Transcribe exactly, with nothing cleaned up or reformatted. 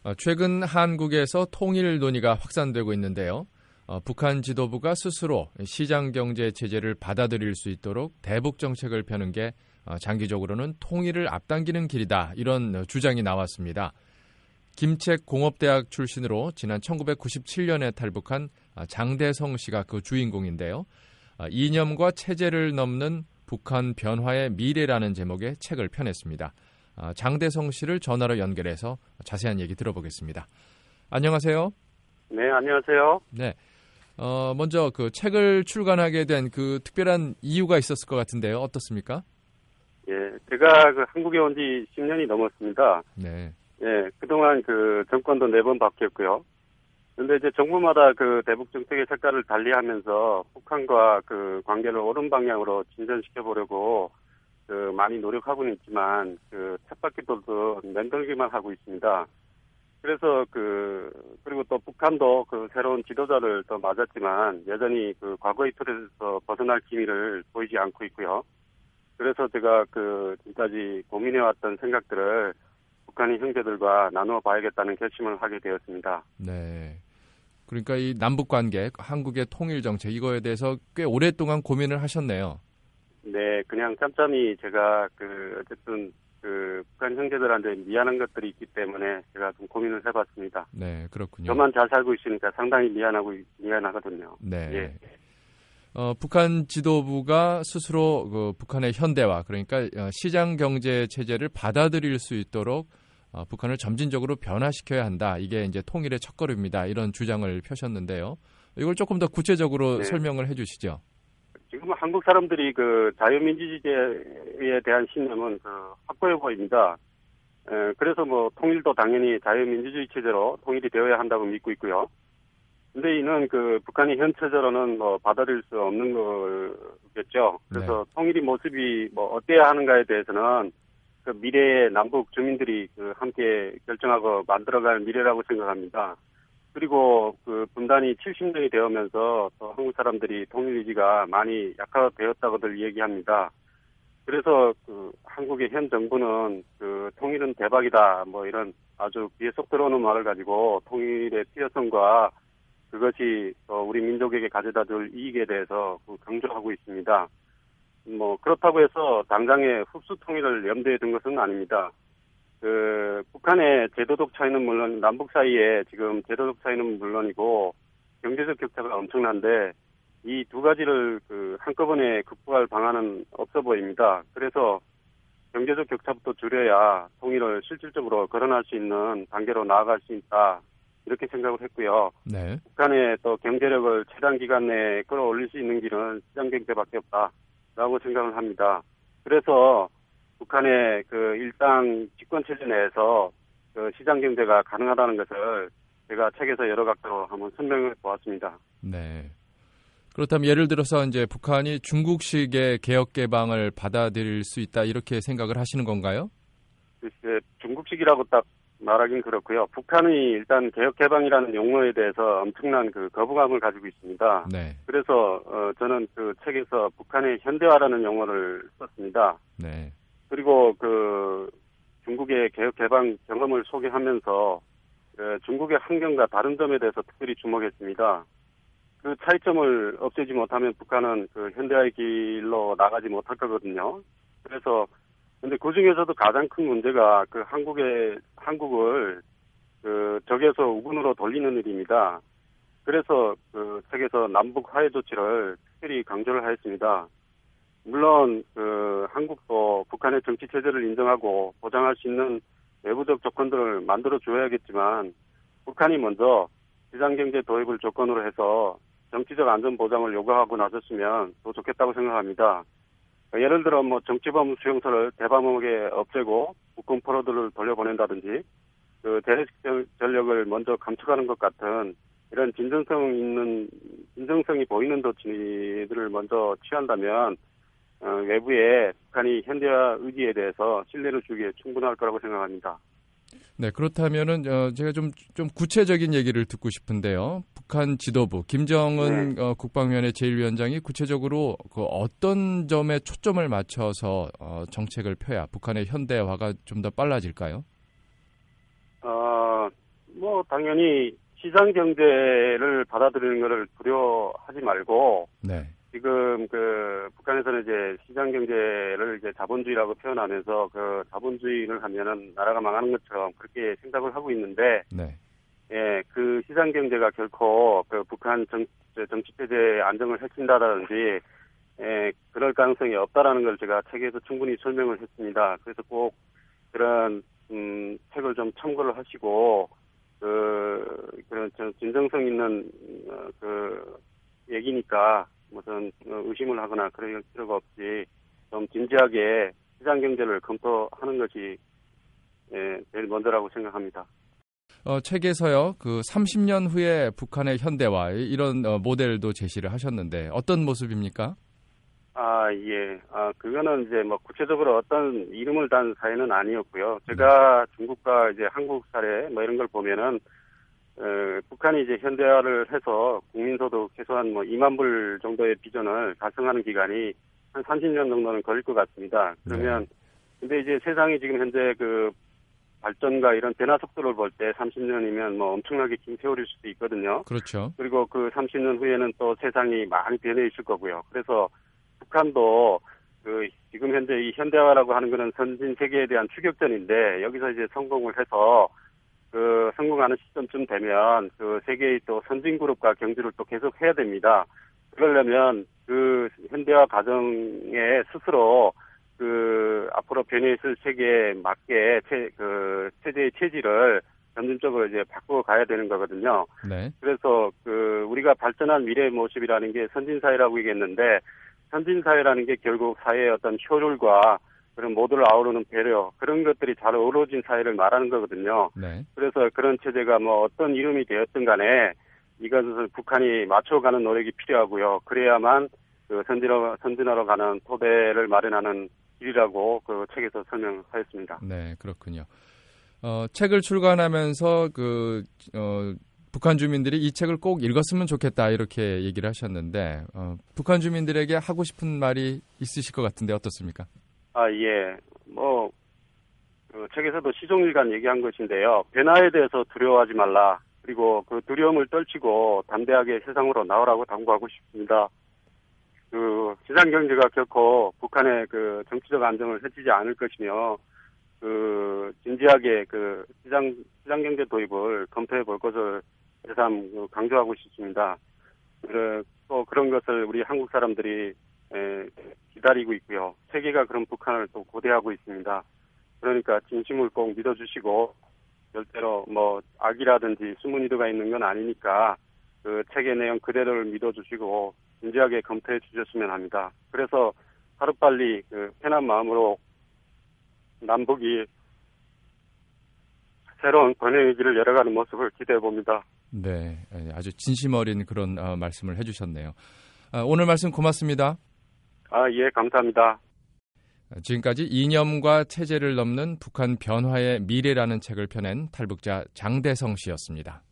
어, 최근 한국에서 통일 논의가 확산되고 있는데요. 어, 북한 지도부가 스스로 시장경제 체제를 받아들일 수 있도록 대북 정책을 펴는 게 어, 장기적으로는 통일을 앞당기는 길이다. 이런 주장이 나왔습니다. 김책 공업대학 출신으로 지난 천구백구십칠 년에 탈북한 장대성 씨가 그 주인공인데요. 이념과 체제를 넘는 북한 변화의 미래라는 제목의 책을 펴냈습니다. 장대성 씨를 전화로 연결해서 자세한 얘기 들어보겠습니다. 안녕하세요. 네, 안녕하세요. 네. 어, 먼저 그 책을 출간하게 된 그 특별한 이유가 있었을 것 같은데요. 어떻습니까? 예, 제가 그 한국에 온 지 십 년이 넘었습니다. 네. 예, 그동안 그 정권도 네 번 바뀌었고요. 근데 이제 정부마다 그 대북 정책의 색깔을 달리하면서 북한과 그 관계를 옳은 방향으로 진전시켜 보려고 그 많이 노력하고는 있지만 그 쳇바퀴 돌듯 맨돌기만 하고 있습니다. 그래서 그 그리고 또 북한도 그 새로운 지도자를 또 맞았지만 여전히 그 과거의 틀에서 벗어날 기미를 보이지 않고 있고요. 그래서 제가 그 지금까지 고민해왔던 생각들을 북한의 형제들과 나누어 봐야겠다는 결심을 하게 되었습니다. 네. 그러니까 이 남북 관계, 한국의 통일 정책 이거에 대해서 꽤 오랫동안 고민을 하셨네요. 네, 그냥 짬짬이 제가 그 어쨌든 그 북한 형제들한테 미안한 것들이 있기 때문에 제가 좀 고민을 해봤습니다. 네, 그렇군요. 저만 잘 살고 있으니까 상당히 미안하고 미안하거든요. 네. 예. 어, 북한 지도부가 스스로 그 북한의 현대화, 그러니까 시장 경제 체제를 받아들일 수 있도록 어, 북한을 점진적으로 변화시켜야 한다. 이게 이제 통일의 첫걸음이다. 이런 주장을 펴셨는데요. 이걸 조금 더 구체적으로 네. 설명을 해주시죠. 지금 한국 사람들이 그 자유민주주의에 대한 신념은 그 확고해 보입니다. 에, 그래서 뭐 통일도 당연히 자유민주주의 체제로 통일이 되어야 한다고 믿고 있고요. 근데 이는 그 북한이 현 체제로는 뭐 받아들일 수 없는 거겠죠. 그래서 네. 통일의 모습이 뭐 어때야 하는가에 대해서는 그 미래의 남북 주민들이 그 함께 결정하고 만들어갈 미래라고 생각합니다. 그리고 그 분단이 칠십 년이 되어면서 또 한국 사람들이 통일 의지가 많이 약화되었다고들 얘기합니다. 그래서 그 한국의 현 정부는 그 통일은 대박이다 뭐 이런 아주 귀에 쏙 들어오는 말을 가지고 통일의 필요성과 그것이 우리 민족에게 가져다 줄 이익에 대해서 강조하고 있습니다. 뭐 그렇다고 해서 당장의 흡수 통일을 염두에 둔 것은 아닙니다. 그 북한의 제도적 차이는 물론 남북 사이에 지금 제도적 차이는 물론이고 경제적 격차가 엄청난데 이 두 가지를 그 한꺼번에 극복할 방안은 없어 보입니다. 그래서 경제적 격차부터 줄여야 통일을 실질적으로 거론할 수 있는 단계로 나아갈 수 있다. 이렇게 생각을 했고요. 네. 북한의 또 경제력을 최단 기간 내에 끌어올릴 수 있는 길은 시장 경제밖에 없다라고 생각을 합니다. 그래서 북한의 그 일당 집권 체제 내에서 그 시장 경제가 가능하다는 것을 제가 책에서 여러 각도로 한번 설명해 보았습니다. 네. 그렇다면 예를 들어서 이제 북한이 중국식의 개혁 개방을 받아들일 수 있다 이렇게 생각을 하시는 건가요? 글쎄, 중국식이라고 딱 말하긴 그렇고요. 북한이 일단 개혁 개방이라는 용어에 대해서 엄청난 그 거부감을 가지고 있습니다. 네. 그래서 어, 저는 그 책에서 북한의 현대화라는 용어를 썼습니다. 네. 그리고 그 중국의 개혁 개방 경험을 소개하면서 그 중국의 환경과 다른 점에 대해서 특별히 주목했습니다. 그 차이점을 없애지 못하면 북한은 그 현대화의 길로 나가지 못할 거거든요. 그래서 근데 그 중에서도 가장 큰 문제가 그 한국의, 한국을 그 적에서 우군으로 돌리는 일입니다. 그래서 그 책에서 남북 화해 조치를 특별히 강조를 하였습니다. 물론 그 한국도 북한의 정치 체제를 인정하고 보장할 수 있는 외부적 조건들을 만들어 줘야겠지만 북한이 먼저 시장경제 도입을 조건으로 해서 정치적 안전 보장을 요구하고 나섰으면 더 좋겠다고 생각합니다. 예를 들어 뭐 정치범 수용소를 대범하게 없애고 국군 포로들을 돌려보낸다든지 그 대내식 전력을 먼저 감축하는 것 같은 이런 진정성 있는 진정성이 보이는 조치들을 먼저 취한다면 어, 외부에 북한이 현대화 의지에 대해서 신뢰를 주기에 충분할 거라고 생각합니다. 네, 그렇다면은 어, 제가 좀 좀 구체적인 얘기를 듣고 싶은데요. 북한 지도부 김정은 네. 어, 국방위원회 제일 위원장이 구체적으로 그 어떤 점에 초점을 맞춰서 어, 정책을 펴야 북한의 현대화가 좀 더 빨라질까요? 어, 뭐 당연히 시장 경제를 받아들이는 것을 두려워하지 말고 네. 지금 그 북한에서는 이제 시장 경제를 이제 자본주의라고 표현하면서 그 자본주의를 하면은 나라가 망하는 것처럼 그렇게 생각을 하고 있는데 네. 예, 그 시장 경제가 결코 그 북한 정, 정치 체제의 안정을 해친다든지 예, 그럴 가능성이 없다라는 걸 제가 책에서 충분히 설명을 했습니다. 그래서 꼭 그런 음, 책을 좀 참고를 하시고 그 그런 진정성 있는 어, 그 얘기니까 무슨 의심을 하거나 그럴 필요가 없이 좀 진지하게 시장 경제를 검토하는 것이 예, 제일 먼저라고 생각합니다. 어, 책에서요, 그 삼십 년 후에 북한의 현대화 이런 어, 모델도 제시를 하셨는데 어떤 모습입니까? 아, 예. 아, 그거는 이제 뭐 구체적으로 어떤 이름을 단 사례는 아니었고요. 제가 네. 중국과 이제 한국 사례 뭐 이런 걸 보면은 어, 북한이 이제 현대화를 해서 국민소득 최소한 뭐 이만 불 정도의 비전을 달성하는 기간이 한 삼십 년 정도는 걸릴 것 같습니다. 그러면, 네. 근데 이제 세상이 지금 현재 그 발전과 이런 변화 속도를 볼 때 삼십 년이면 뭐 엄청나게 긴 세월일 수도 있거든요. 그렇죠. 그리고 그 삼십 년 후에는 또 세상이 많이 변해 있을 거고요. 그래서 북한도 그 지금 현재 이 현대화라고 하는 거는 선진 세계에 대한 추격전인데 여기서 이제 성공을 해서 그 성공하는 시점쯤 되면 그 세계의 또 선진 그룹과 경주를 또 계속 해야 됩니다. 그러려면 그 현대화 과정에 스스로 그 앞으로 변해 있을 세계에 맞게 체, 그 체제의 체질을 점진적으로 이제 바꾸어 가야 되는 거거든요. 네. 그래서 그 우리가 발전한 미래의 모습이라는 게 선진 사회라고 얘기했는데 선진 사회라는 게 결국 사회의 어떤 효율과 그런 모두를 아우르는 배려 그런 것들이 잘 어우러진 사회를 말하는 거거든요. 네. 그래서 그런 체제가 뭐 어떤 이름이 되었든 간에 이것을 북한이 맞춰가는 노력이 필요하고요. 그래야만 그 선진화, 선진화로 가는 토대를 마련하는 일이라고 그 책에서 설명하였습니다. 네, 그렇군요. 어, 책을 출간하면서 그 어, 북한 주민들이 이 책을 꼭 읽었으면 좋겠다 이렇게 얘기를 하셨는데 어, 북한 주민들에게 하고 싶은 말이 있으실 것 같은데 어떻습니까? 아, 예. 뭐, 그 책에서도 시종일관 얘기한 것인데요. 변화에 대해서 두려워하지 말라. 그리고 그 두려움을 떨치고 담대하게 세상으로 나오라고 당부하고 싶습니다. 그 시장 경제가 결코 북한의 그 정치적 안정을 해치지 않을 것이며 그 진지하게 그 시장 시장 경제 도입을 검토해 볼 것을 새삼 강조하고 싶습니다. 그, 또 그런 것을 우리 한국 사람들이 에, 기다리고 있고요. 세계가 그런 북한을 또 고대하고 있습니다. 그러니까 진심을 꼭 믿어주시고 절대로 뭐 악이라든지 숨은 의도가 있는 건 아니니까 그 책의 내용 그대로를 믿어주시고 진지하게 검토해 주셨으면 합니다. 그래서 하루빨리 그 편한 마음으로 남북이 새로운 번영의 길을 열어가는 모습을 기대해 봅니다. 네, 아주 진심 어린 그런 어, 말씀을 해주셨네요. 아, 오늘 말씀 고맙습니다. 아, 예, 감사합니다. 지금까지 이념과 체제를 넘는 북한 변화의 미래라는 책을 펴낸 탈북자 장대성 씨였습니다.